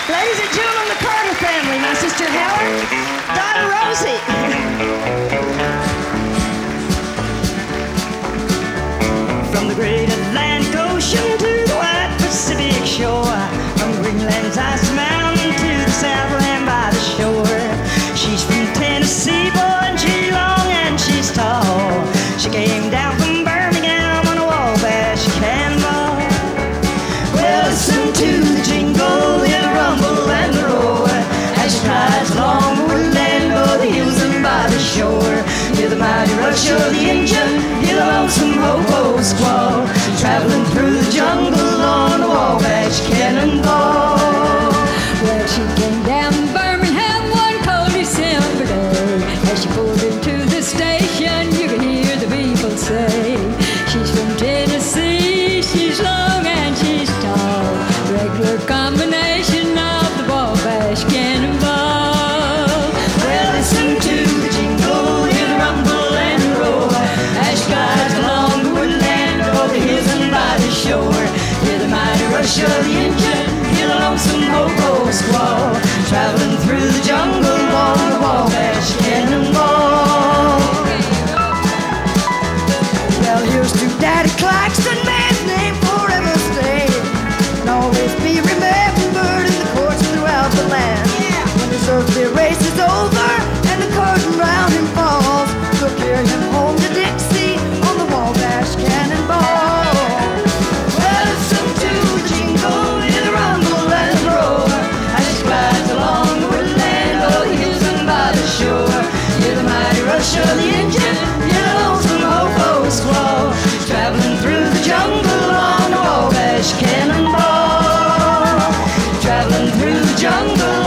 Ladies and gentlemen, the Carter family, my sister Helen, daughter Rosie. From the great Atlantic Ocean to the wide Pacific shore, from Greenland's ice mountain to the Southland by the shore. She's from Tennessee, boy, and she's long and she's tall. She came down from Birmingham on a Wabash Cannonball. Well, listen to the jingle, the rumble and the roar, as she glides along the woodland o'er the hills and by the shore. Hear the mighty rush of the engine, hear the lonesome ho-ho squall, traveling through the jungle on a Wabash Cannonball. Well, she came down Birmingham one cold December day. As she pulled into the station, you could hear the people say, she's from Tennessee, she's long and she's tall. Regular combination of the Wabash Cannonball. Well, listen to the jingle, hear the rumble and the roar, as she glides along the woodland over the hills and by the shore. Hear the mighty rush of the engine, hear the lonesome ho-ho squall, traveling through the jungle on the Wabash Cannonball. Well, here's to Daddy Claxton, man's name forever stay, and always be remembered in the courts throughout the land. When his earthly race is over and the curtain round him falls, we'll carry him home to Dixie on the Wabash Cannonball. Well, listen to the jingle, hear the rumble and the roar, as she glides along the woodland o'er the hills and by the shore. Hear the mighty rush of the engine, hear the lonesome ho-ho squall, traveling through the jungle on the Wabash Cannonball. Traveling through the jungle